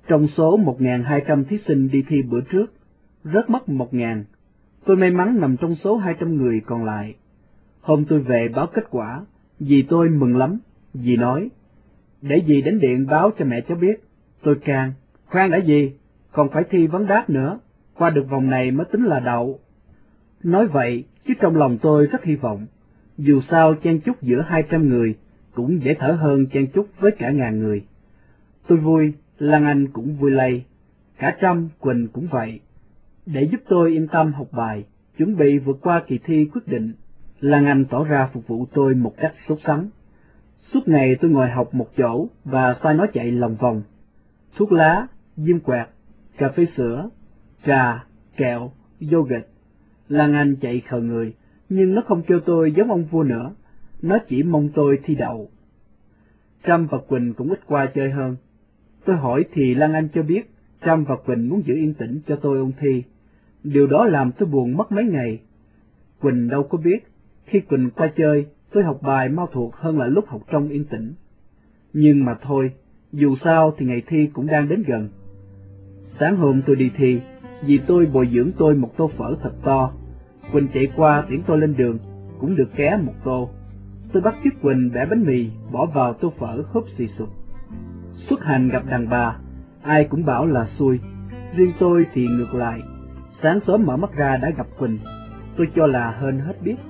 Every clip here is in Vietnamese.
Trong số 1.200 thí sinh đi thi bữa trước, rớt mất 1.000. Tôi may mắn nằm trong số 200 người còn lại. Hôm tôi về báo kết quả, dì tôi mừng lắm. Dì nói, để dì đến điện báo cho mẹ cháu biết. Tôi can, khoan đã dì, còn phải thi vấn đáp nữa, qua được vòng này mới tính là đậu. Nói vậy, chứ trong lòng tôi rất hy vọng, dù sao chen chúc giữa 200 người cũng dễ thở hơn chen chúc với cả ngàn người. Tôi vui, Lan Anh cũng vui lây, cả Trâm, Quỳnh cũng vậy. Để giúp tôi yên tâm học bài, chuẩn bị vượt qua kỳ thi quyết định, Lan Anh tỏ ra phục vụ tôi một cách sốt sắng. Suốt ngày tôi ngồi học một chỗ và sai nó chạy lòng vòng. Thuốc lá, diêm quạt, cà phê sữa, trà, kẹo, yogurt. Lan Anh chạy khờ người, nhưng nó không kêu tôi giống ông vua nữa, nó chỉ mong tôi thi đậu. Trâm và Quỳnh cũng ít qua chơi hơn. Tôi hỏi thì Lan Anh cho biết Trâm và Quỳnh muốn giữ yên tĩnh cho tôi ôn thi. Điều đó làm tôi buồn mất mấy ngày. Quỳnh đâu có biết, khi Quỳnh qua chơi, tôi học bài mau thuộc hơn là lúc học trong yên tĩnh. Nhưng mà thôi, dù sao thì ngày thi cũng đang đến gần. Sáng hôm tôi đi thi, vì tôi bồi dưỡng tôi một tô phở thật to. Quỳnh chạy qua tiễn tôi lên đường, cũng được ké một tô. Tôi bắt chước Quỳnh bẻ bánh mì, bỏ vào tô phở húp xì sụp. Xuất hành gặp đàn bà, ai cũng bảo là xui, riêng tôi thì ngược lại. Sáng sớm mở mắt ra đã gặp Quỳnh, tôi cho là hên hết biết.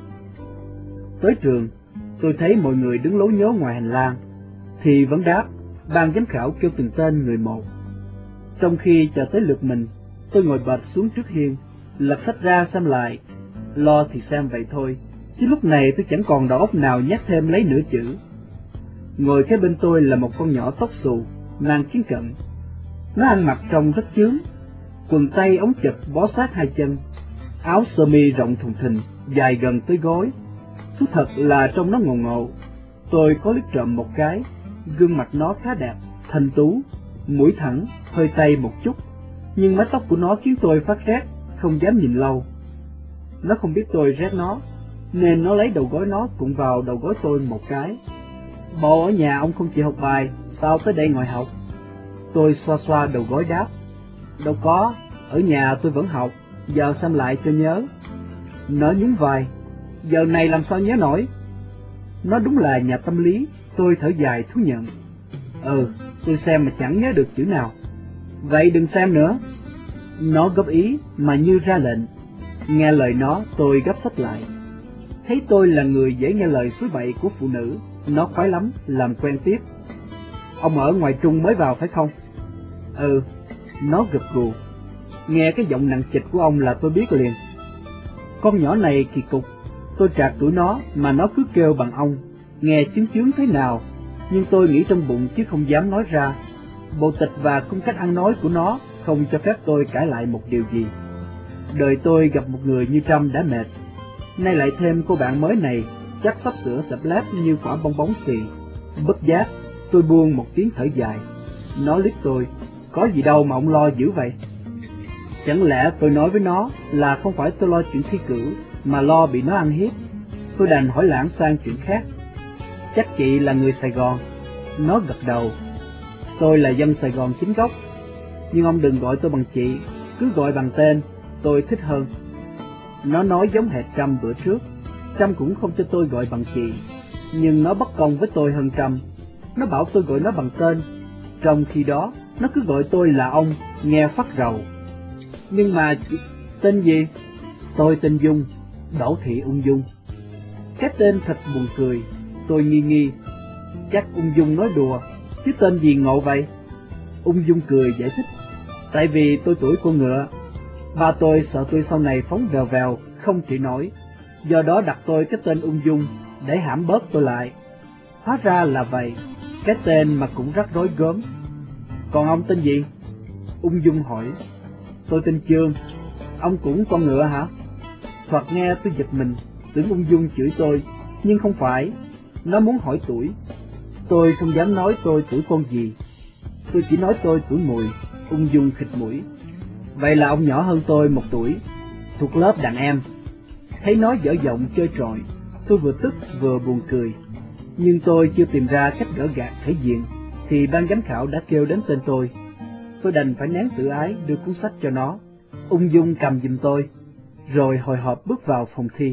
Tới trường, tôi thấy mọi người đứng lố nhố ngoài hành lang, thì vấn đáp, ban giám khảo kêu từng tên người một. Trong khi chờ tới lượt mình, tôi ngồi bệt xuống trước hiên, lật sách ra xem lại, lo thì xem vậy thôi, chứ lúc này tôi chẳng còn đầu óc nào nhắc thêm lấy nửa chữ. Ngồi kế bên tôi là một con nhỏ tóc xù, mang kính cận. Nó ăn mặc trông rất chướng, quần tây ống chật bó sát hai chân, áo sơ mi rộng thùng thình, dài gần tới gối. Thú thật là trông nó ngộ ngộ. Tôi có liếc trộm một cái, gương mặt nó khá đẹp, thanh tú, mũi thẳng, hơi tây một chút, nhưng mái tóc của nó khiến tôi phát rét, không dám nhìn lâu. Nó không biết tôi rét nó, nên nó lấy đầu gối nó cũng vào đầu gối tôi một cái. Bộ ở nhà ông không chịu học bài, sao tới đây ngồi học? Tôi xoa xoa đầu gối đáp, đâu có, ở nhà tôi vẫn học, giờ xem lại cho nhớ. Nó nhún vai, giờ này làm sao nhớ nổi? Nó đúng là nhà tâm lý, tôi thở dài thú nhận. Tôi xem mà chẳng nhớ được chữ nào. Vậy đừng xem nữa. Nó góp ý mà như ra lệnh. Nghe lời nó, tôi gấp sách lại. Thấy tôi là người dễ nghe lời suối bậy của phụ nữ, nó khoái lắm, làm quen tiếp. Ông ở ngoài Trung mới vào phải không? Nó gật gù. Nghe cái giọng nặng trịch của ông là tôi biết liền. Con nhỏ này kỳ cục, tôi trạc tuổi nó mà nó cứ kêu bằng ông, nghe chướng chướng thế nào, nhưng tôi nghĩ trong bụng chứ không dám nói ra. Bộ tịch và cung cách ăn nói của nó không cho phép tôi cãi lại một điều gì. Đời tôi gặp một người như Trâm đã mệt, nay lại thêm cô bạn mới này, chắc sắp sửa sập lép như quả bong bóng xì. Bất giác, tôi buông một tiếng thở dài. Nó liếc tôi, có gì đâu mà ông lo dữ vậy? Chẳng lẽ tôi nói với nó là không phải tôi lo chuyện thi cử, mà lo bị nó ăn hiếp? Tôi đành hỏi lãng sang chuyện khác. Chắc chị là người Sài Gòn? Nó gật đầu. Tôi là dân Sài Gòn chính gốc, nhưng ông đừng gọi tôi bằng chị, cứ gọi bằng tên, tôi thích hơn. Nó nói giống hệt Trâm bữa trước. Trâm cũng không cho tôi gọi bằng chị, nhưng nó bất công với tôi hơn Trâm. Nó bảo tôi gọi nó bằng tên, trong khi đó nó cứ gọi tôi là ông, nghe phát rầu. Nhưng mà chị tên gì? Tôi tên Dung, Đỗ Thị Ung Dung. Cái tên thật buồn cười. Tôi nghi nghi, chắc Ung Dung nói đùa, chứ tên gì ngộ vậy? Ung Dung cười giải thích, tại vì tôi tuổi con ngựa, ba tôi sợ tôi sau này phóng vèo vèo không chịu nổi, do đó đặt tôi cái tên Ung Dung để hãm bớt tôi lại. Hóa ra là vậy, cái tên mà cũng rắc rối gớm. Còn ông tên gì? Ung Dung hỏi. Tôi tên Trương. Ông cũng con ngựa hả? Thoạt nghe tôi giật mình, tưởng Ung Dung chửi tôi, nhưng không phải. Nó muốn hỏi tuổi. Tôi không dám nói tôi tuổi con gì, tôi chỉ nói tôi tuổi Mùi. Ung Dung khịt mũi. Vậy là ông nhỏ hơn tôi 1 tuổi, thuộc lớp đàn em. Thấy nó dở giọng chơi trọi, tôi vừa tức vừa buồn cười. Nhưng tôi chưa tìm ra cách gỡ gạc thể diện, thì ban giám khảo đã kêu đến tên tôi. Tôi đành phải nén tự ái đưa cuốn sách cho nó. Ung dung cầm giùm tôi, rồi hồi hộp bước vào phòng thi.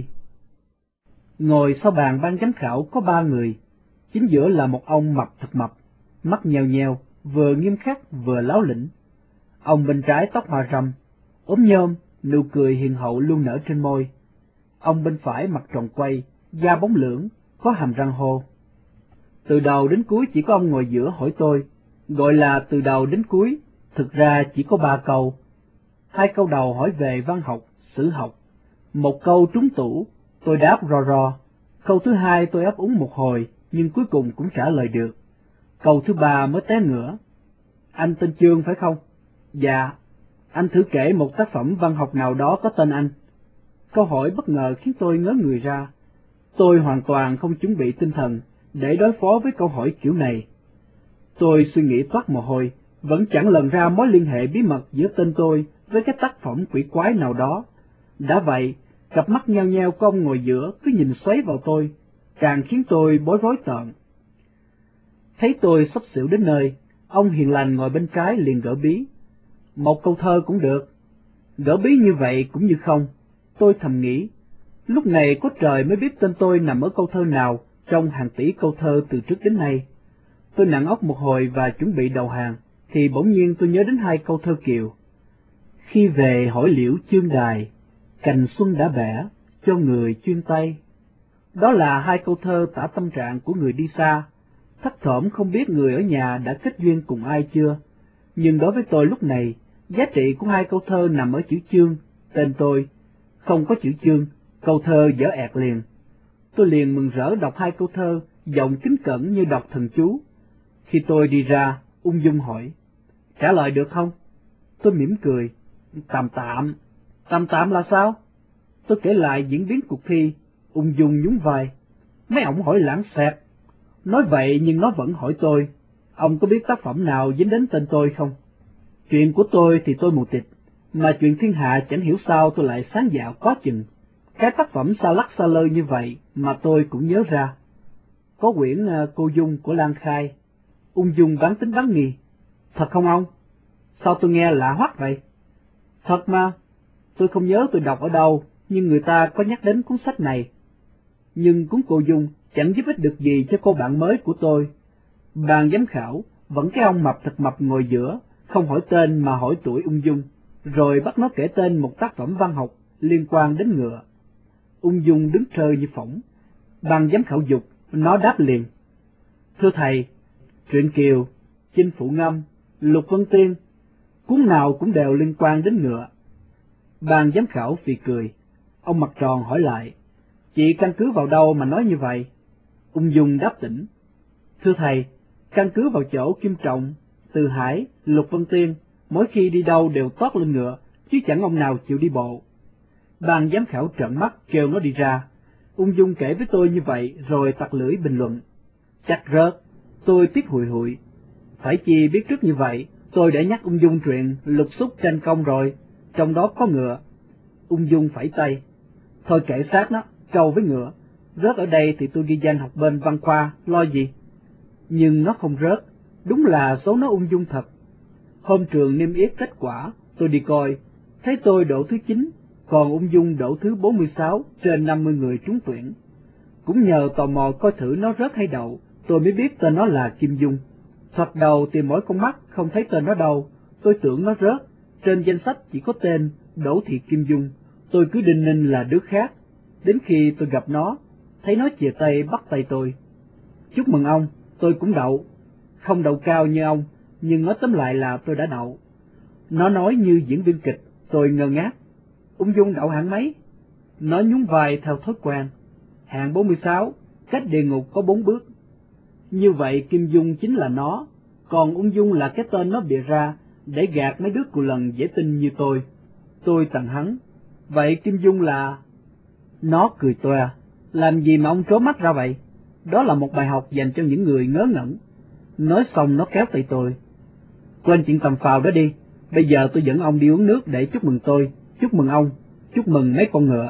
Ngồi sau bàn ban giám khảo có 3 người, chính giữa là một ông mập thật mập, mắt nheo nheo, vừa nghiêm khắc vừa láo lĩnh. Ông bên trái tóc hoa râm, ốm nhôm, nụ cười hiền hậu luôn nở trên môi. Ông bên phải mặt tròn quay, da bóng lưỡng, có hàm răng hô. Từ đầu đến cuối chỉ có ông ngồi giữa hỏi tôi, gọi là từ đầu đến cuối, thực ra chỉ có 3 câu. 2 câu đầu hỏi về văn học, sử học. 1 câu trúng tủ, tôi đáp rò rò. Câu thứ 2 tôi ấp úng một hồi, nhưng cuối cùng cũng trả lời được. Câu thứ 3 mới té ngửa. Anh tên Chương phải không? Dạ. Anh thử kể một tác phẩm văn học nào đó có tên anh. Câu hỏi bất ngờ khiến tôi ngớ người ra. Tôi hoàn toàn không chuẩn bị tinh thần để đối phó với câu hỏi kiểu này. Tôi suy nghĩ toát mồ hôi, vẫn chẳng lần ra mối liên hệ bí mật giữa tên tôi với cái tác phẩm quỷ quái nào đó. Đã vậy, cặp mắt nheo nheo của ông ngồi giữa cứ nhìn xoáy vào tôi, càng khiến tôi bối rối tợn. Thấy tôi xốc xỉu đến nơi, ông hiền lành ngồi bên trái liền gỡ bí. Một câu thơ cũng được. Gỡ bí như vậy cũng như không. Tôi thầm nghĩ, lúc này có trời mới biết tên tôi nằm ở câu thơ nào trong hàng tỷ câu thơ từ trước đến nay. Tôi nặng óc một hồi và chuẩn bị đầu hàng, thì bỗng nhiên tôi nhớ đến 2 câu thơ Kiều. Khi về hỏi liễu chương đài, cành xuân đã bẻ, cho người chuyên tay. Đó là 2 câu thơ tả tâm trạng của người đi xa, thấp thỏm không biết người ở nhà đã kết duyên cùng ai chưa. Nhưng đối với tôi lúc này, giá trị của 2 câu thơ nằm ở chữ chương, tên tôi. Không có chữ chương, câu thơ dở ẹt liền. Tôi liền mừng rỡ đọc 2 câu thơ, giọng kính cẩn như đọc thần chú. Khi tôi đi ra, ung dung hỏi, trả lời được không? Tôi mỉm cười, tạm tạm. Tạm tạm là sao? Tôi kể lại diễn biến cuộc thi, ung dung nhún vai. Mấy ổng hỏi lãng xẹt. Nói vậy nhưng nó vẫn hỏi tôi, ông có biết tác phẩm nào dính đến tên tôi không? Chuyện của tôi thì tôi mù tịt, mà chuyện thiên hạ chẳng hiểu sao tôi lại sáng dạ quá chừng. Cái tác phẩm xa lắc xa lơ như vậy mà tôi cũng nhớ ra. Có quyển Cô Dung của Lan Khai. Ung dung bán tính bán nghi. Thật không ông? Sao tôi nghe lạ hoắc vậy? Thật mà, tôi không nhớ tôi đọc ở đâu, nhưng người ta có nhắc đến cuốn sách này. Nhưng cuốn Cô Dung chẳng giúp ích được gì cho cô bạn mới của tôi. Ban giám khảo vẫn cái ông mập thật mập ngồi giữa, không hỏi tên mà hỏi tuổi ung dung, rồi bắt nó kể tên một tác phẩm văn học liên quan đến ngựa. Ung dung đứng trơ như phỏng. Ban giám khảo dục, nó đáp liền. Thưa thầy, truyện Kiều, Chinh Phụ Ngâm, Lục Vân Tiên, cuốn nào cũng đều liên quan đến ngựa. Ban giám khảo phì cười. Ông mặt tròn hỏi lại, chị căn cứ vào đâu mà nói như vậy? Ung dung đáp tỉnh. Thưa thầy, căn cứ vào chỗ Kim Trọng, Từ Hải, Lục Vân Tiên, mỗi khi đi đâu đều tót lên ngựa, chứ chẳng ông nào chịu đi bộ. Ban giám khảo trợn mắt kêu nó đi ra. Ung dung kể với tôi như vậy rồi tặc lưỡi bình luận. Chắc rớt, tôi tiếc hụi hụi. Phải chi biết trước như vậy, tôi đã nhắc ung dung chuyện lục xúc tranh công rồi, trong đó có ngựa. Ung dung phẩy tay. Thôi kể xác nó, trâu với ngựa. Rớt ở đây thì tôi ghi danh học bên văn khoa, lo gì? Nhưng nó không rớt, đúng là số nó ung dung thật. Hôm trường niêm yết kết quả, tôi đi coi, thấy tôi đỗ thứ 9, còn ung dung đỗ thứ 46 trên 50 người trúng tuyển. Cũng nhờ tò mò coi thử nó rớt hay đậu, tôi mới biết tên nó là Kim Dung. Thoạt đầu tìm mỗi con mắt không thấy tên nó đâu, tôi tưởng nó rớt, trên danh sách chỉ có tên Đỗ Thị Kim Dung, tôi cứ đinh ninh là đứa khác. Đến khi tôi gặp nó, thấy nó chìa tay bắt tay tôi. Chúc mừng ông, tôi cũng đậu. Không đậu cao như ông, nhưng nói tóm lại là tôi đã đậu. Nó nói như diễn viên kịch, tôi ngơ ngác. Ung dung đậu hạng mấy? Nó nhún vai theo thói quen. Hạng 46, cách địa ngục có 4 bước. Như vậy Kim Dung chính là nó, còn ung dung là cái tên nó bịa ra để gạt mấy đứa cù lần dễ tin như tôi. Tôi tặng hắn. Vậy Kim Dung là... Nó cười toe. Làm gì mà ông trố mắt ra vậy? Đó là một bài học dành cho những người ngớ ngẩn. Nói xong nó kéo tay tôi. Quên chuyện tầm phào đó đi. Bây giờ tôi dẫn ông đi uống nước để chúc mừng tôi, chúc mừng ông, chúc mừng mấy con ngựa.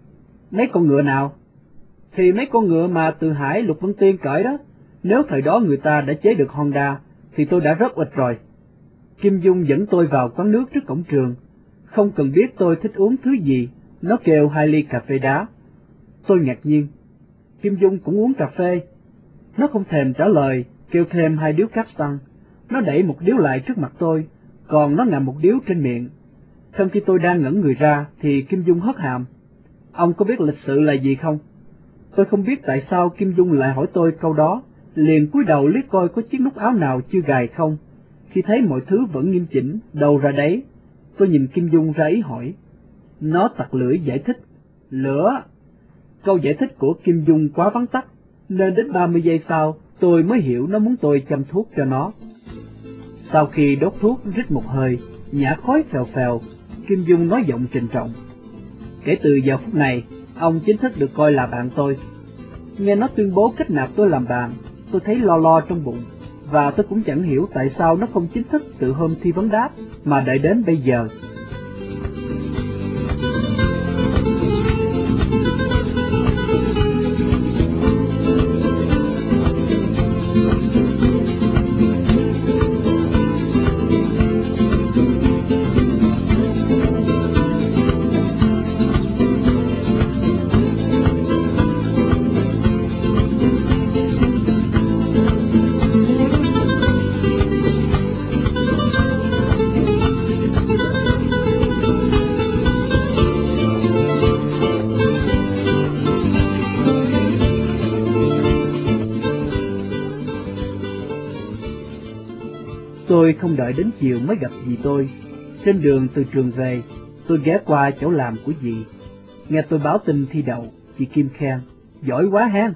Mấy con ngựa nào? Thì mấy con ngựa mà Từ Hải, Lục Vân Tiên cởi đó. Nếu thời đó người ta đã chế được Honda, thì tôi đã rất uịch rồi. Kim Dung dẫn tôi vào quán nước trước cổng trường. Không cần biết tôi thích uống thứ gì, nó kêu 2 ly cà phê đá. Tôi ngạc nhiên. Kim Dung cũng uống cà phê. Nó không thèm trả lời, kêu thêm 2 điếu cát tăng. Nó đẩy một điếu lại trước mặt tôi, còn nó ngậm một điếu trên miệng. Trong khi tôi đang ngẩn người ra thì Kim Dung hất hàm. Ông có biết lịch sự là gì không? Tôi không biết tại sao Kim Dung lại hỏi tôi câu đó, liền cúi đầu liếc coi có chiếc nút áo nào chưa gài không. Khi thấy mọi thứ vẫn nghiêm chỉnh, đầu ra đấy, tôi nhìn Kim Dung ra ý hỏi. Nó tặc lưỡi giải thích. Lửa. Câu giải thích của Kim Dung quá vắn tắt, nên đến 30 giây sau tôi mới hiểu nó muốn tôi châm thuốc cho nó. Sau khi đốt thuốc rít một hơi, nhả khói phèo phèo, Kim Dung nói giọng trịnh trọng. Kể từ giờ phút này, ông chính thức được coi là bạn tôi. Nghe nó tuyên bố kết nạp tôi làm bạn, tôi thấy lo lo trong bụng, và tôi cũng chẳng hiểu tại sao nó không chính thức từ hôm thi vấn đáp mà đợi đến bây giờ. Tôi không đợi đến chiều mới gặp dì tôi. Trên đường từ trường về, tôi ghé qua chỗ làm của dì. Nghe tôi báo tin thi đậu, chị Kim khen, giỏi quá hen.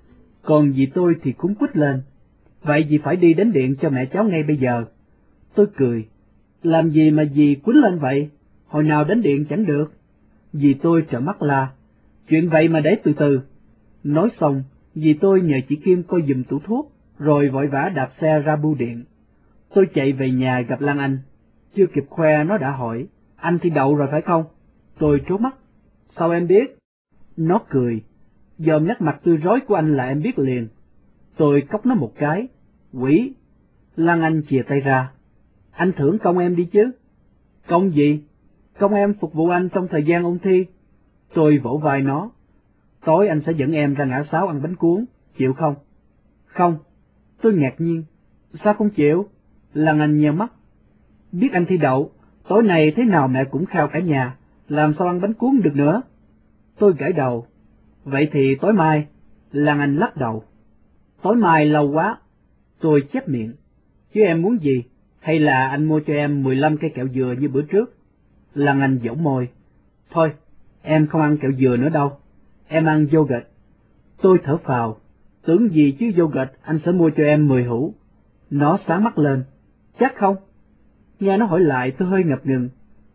Còn dì tôi thì cuống quýt lên, vậy dì phải đi đến điện cho mẹ cháu ngay bây giờ. Tôi cười, làm gì mà dì quýnh lên vậy, hồi nào đến điện chẳng được. Dì tôi trợn mắt la, chuyện vậy mà để từ từ. Nói xong, dì tôi nhờ chị Kim coi giùm tủ thuốc, rồi vội vã đạp xe ra bưu điện. Tôi chạy về nhà gặp Lan Anh, chưa kịp khoe nó đã hỏi, anh thi đậu rồi phải không? Tôi trố mắt, sao em biết? Nó cười, dòm nét mặt tươi rói của anh là em biết liền. Tôi cốc nó một cái, quỷ. Lan Anh chìa tay ra, anh thưởng công em đi chứ. Công gì? Công em phục vụ anh trong thời gian ôn thi. Tôi vỗ vai nó, tối anh sẽ dẫn em ra ngã sáu ăn bánh cuốn, chịu không? Không. Tôi ngạc nhiên, sao không chịu? Lan Anh nheo mắt, biết anh thi đậu, tối nay thế nào mẹ cũng khao cả nhà, làm sao ăn bánh cuốn được nữa? Tôi gãi đầu, vậy thì tối mai. Lan Anh lắc đầu, tối mai lâu quá. Tôi chép miệng, chứ em muốn gì, hay là anh mua cho em 15 cây kẹo dừa như bữa trước? Lan Anh giãu môi, thôi, em không ăn kẹo dừa nữa đâu, em ăn yogurt. Tôi thở phào, tưởng gì chứ yogurt anh sẽ mua cho em 10 hũ. Nó sáng mắt lên, chắc không? Nghe nó hỏi lại tôi hơi ngập ngừng,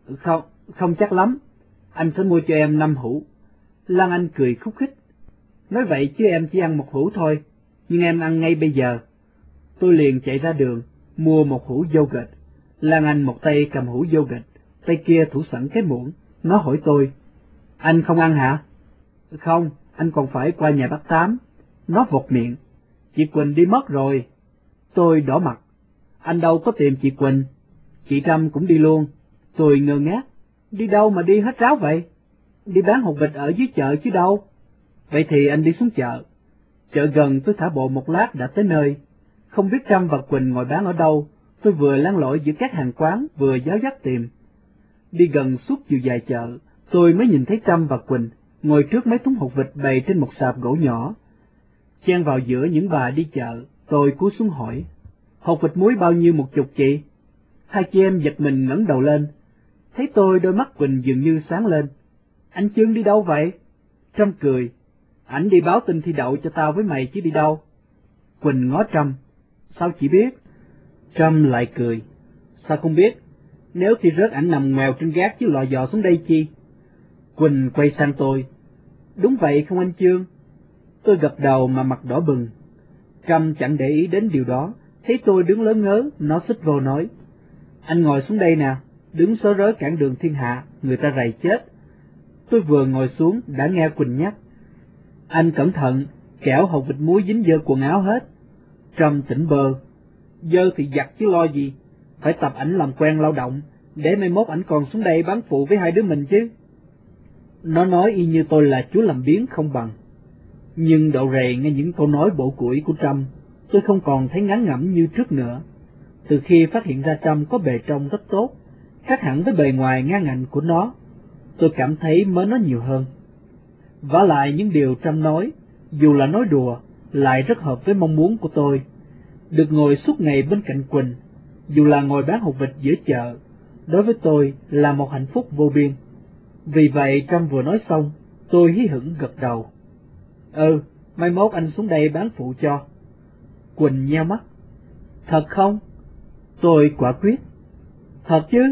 không chắc lắm, anh sẽ mua cho em 5 hũ. Lan Anh cười khúc khích, nói vậy chứ em chỉ ăn 1 hũ thôi, nhưng em ăn ngay bây giờ. Tôi liền chạy ra đường, mua 1 hũ yogurt. Lan Anh một tay cầm hũ yogurt, tay kia thủ sẵn cái muỗng. Nó hỏi tôi, anh không ăn hả? Không, anh còn phải qua nhà bác Tám. Nó vột miệng, chị Quỳnh đi mất rồi. Tôi đỏ mặt, anh đâu có tìm chị Quỳnh, chị Trâm cũng đi luôn. Tôi ngơ ngác, đi đâu mà đi hết ráo vậy? Đi bán hột vịt ở dưới chợ chứ đâu. Vậy thì anh đi xuống chợ. Chợ gần, tôi thả bộ một lát đã tới nơi. Không biết Trâm và Quỳnh ngồi bán ở đâu, tôi vừa lăn lội giữa các hàng quán vừa giáo giác tìm. Đi gần suốt chiều dài chợ, tôi mới nhìn thấy Trâm và Quỳnh ngồi trước mấy thúng hột vịt bày trên một sạp gỗ nhỏ. Chen vào giữa những bà đi chợ, tôi cúi xuống hỏi, hột vịt muối bao nhiêu 10 chị? Hai chị em giật mình ngẩng đầu lên, thấy tôi đôi mắt Quỳnh dường như sáng lên. Anh Chương đi đâu vậy? Trâm cười, ảnh đi báo tin thi đậu cho tao với mày chứ đi đâu. Quỳnh ngó Trâm, sao chị biết? Trâm lại cười, sao không biết, nếu thi rớt ảnh nằm ngoèo trên gác chứ lò dò xuống đây chi. Quỳnh quay sang tôi, đúng vậy không anh Chương? Tôi gật đầu mà mặt đỏ bừng. Trâm chẳng để ý đến điều đó, thấy tôi đứng lớn ngớ, nó xích vô nói, anh ngồi xuống đây nè, đứng sớ rớ cản đường thiên hạ, người ta rầy chết. Tôi vừa ngồi xuống đã nghe Quỳnh nhắc, anh cẩn thận, kẻo hột vịt muối dính dơ quần áo hết. Trâm tỉnh bơ, dơ thì giặt chứ lo gì, Phải tập ảnh làm quen lao động, để mai mốt ảnh còn xuống đây bán phụ với hai đứa mình chứ. Nó nói y như tôi là chúa làm biếng không bằng. Nhưng đậu rề nghe những câu nói bổ củi của Trâm, tôi không còn thấy ngán ngẩm như trước nữa. Từ khi phát hiện ra Trâm có bề trong rất tốt, khác hẳn với bề ngoài ngang ngạnh của nó, tôi cảm thấy mến nó nhiều hơn. Vả lại những điều Trâm nói, dù là nói đùa, lại rất hợp với mong muốn của tôi. Được ngồi suốt ngày bên cạnh Quỳnh, dù là ngồi bán hột vịt giữa chợ, đối với tôi là một hạnh phúc vô biên. Vì vậy Trâm vừa nói xong, tôi hí hửng gật đầu. Mai mốt anh xuống đây bán phụ cho. Quỳnh nheo mắt. Thật không? Tôi quả quyết. Thật chứ?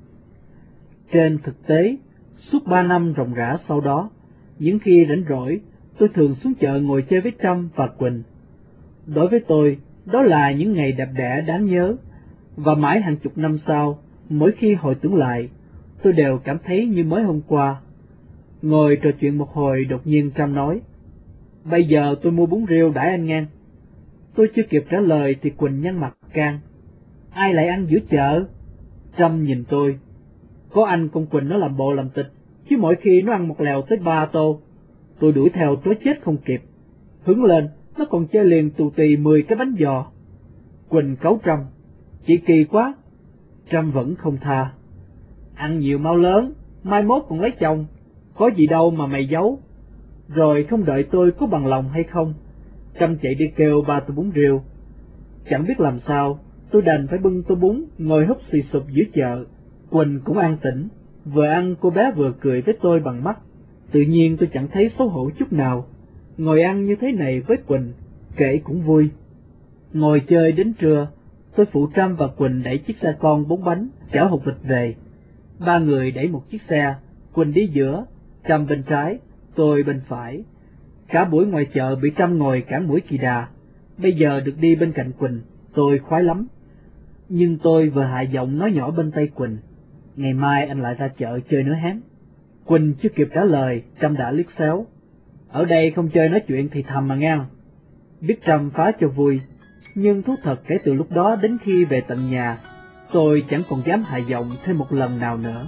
Trên thực tế, suốt 3 năm ròng rã sau đó, những khi rảnh rỗi, tôi thường xuống chợ ngồi chơi với Trâm và Quỳnh. Đối với tôi, đó là những ngày đẹp đẽ đáng nhớ, và mãi hàng chục năm sau, mỗi khi hồi tưởng lại, tôi đều cảm thấy như mới hôm qua. Ngồi trò chuyện một hồi, đột nhiên Trâm nói, bây giờ tôi mua bún riêu đãi anh ngang. Tôi chưa kịp trả lời thì Quỳnh nhăn mặt can, ai lại ăn giữa chợ? Trâm nhìn tôi, có anh con Quỳnh nó làm bộ làm tịch, chứ mỗi khi nó ăn một lèo tới 3 tô. Tôi đuổi theo trối chết không kịp, hứng lên, nó còn chơi liền tù tì 10 cái bánh giò. Quỳnh cáu Trâm, chị kỳ quá. Trâm vẫn không tha, ăn nhiều mau lớn, mai mốt còn lấy chồng, có gì đâu mà mày giấu. Rồi không đợi tôi có bằng lòng hay không, Trâm chạy đi kêu 3 tô bún riêu. Chẳng biết làm sao, tôi đành phải bưng tô bún ngồi húp xì sụp giữa chợ. Quỳnh cũng an tĩnh, vừa ăn cô bé vừa cười với tôi bằng mắt. Tự nhiên tôi chẳng thấy xấu hổ chút nào, ngồi ăn như thế này với Quỳnh, kể cũng vui. Ngồi chơi đến trưa, tôi phụ Trâm và Quỳnh đẩy chiếc xe con 4 bánh chở hột vịt về. 3 người đẩy một chiếc xe, Quỳnh đi giữa, Trâm bên trái, tôi bên phải. Cả buổi ngoài chợ bị Trâm ngồi cản mũi kỳ đà, bây giờ được đi bên cạnh Quỳnh, tôi khoái lắm. Nhưng tôi vừa hạ giọng nói nhỏ bên tay Quỳnh, ngày mai anh lại ra chợ chơi nữa hén. Quỳnh chưa kịp trả lời, Trâm đã liếc xéo, ở đây không chơi nói chuyện thì thầm mà nghe. Biết Trâm phá cho vui, nhưng thú thật kể từ lúc đó đến khi về tận nhà, tôi chẳng còn dám hạ giọng thêm một lần nào nữa.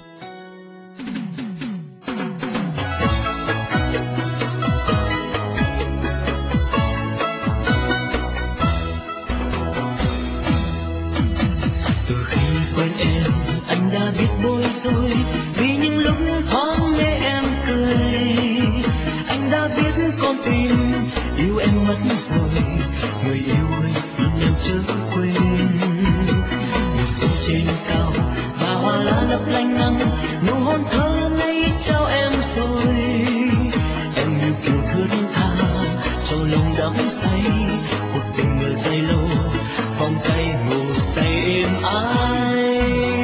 Từ khi quen em, anh đã biết bối rối vì những lúc thoáng nghe em cười. Anh đã biết con tim yêu em mất rồi, người yêu ơi xin em chớ quên. Mùa xuân trên cao và hoa lá lấp lánh nắng, nụ hôn thơ ngây trao em rồi. Em như kiểu thướt tha cho lòng đắm say, cuộc tình ở dài lâu vòng tay ngủ say êm ái.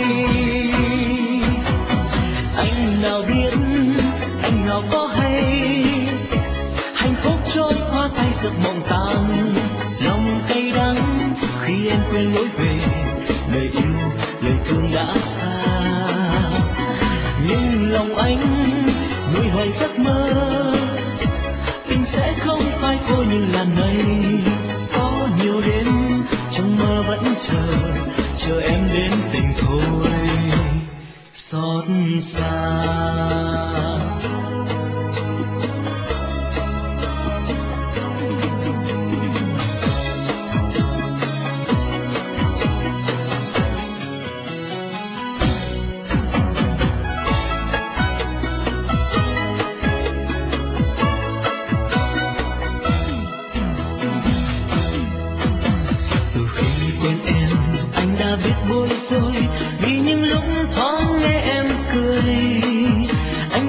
Anh nào biết, anh nào có hay, hạnh phúc trôi qua tay giấc mộng tan. Lòng cay đắng khi em quên lối về, lời yêu lời thương đã xa. Nhưng lòng anh nuôi hoài giấc mơ, tình sẽ không phai khô như làn mây. Có nhiều đêm trong mơ vẫn chờ em đến tình thôi xót xa. Biết bối rối vì những lúc thoáng nghe em cười. Anh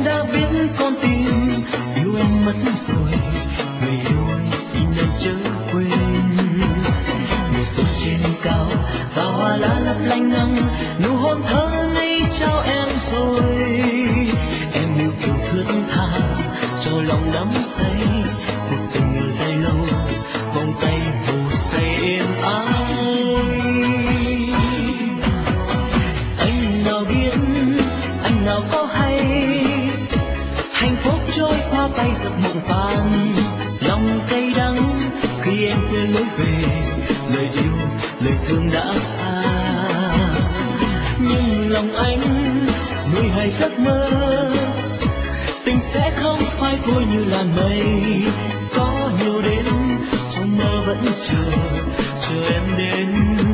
trong lòng anh nuôi hai giấc mơ. Tình sẽ không phai phôi như làn mây, có nhiều đêm trong mơ vẫn chờ em đến.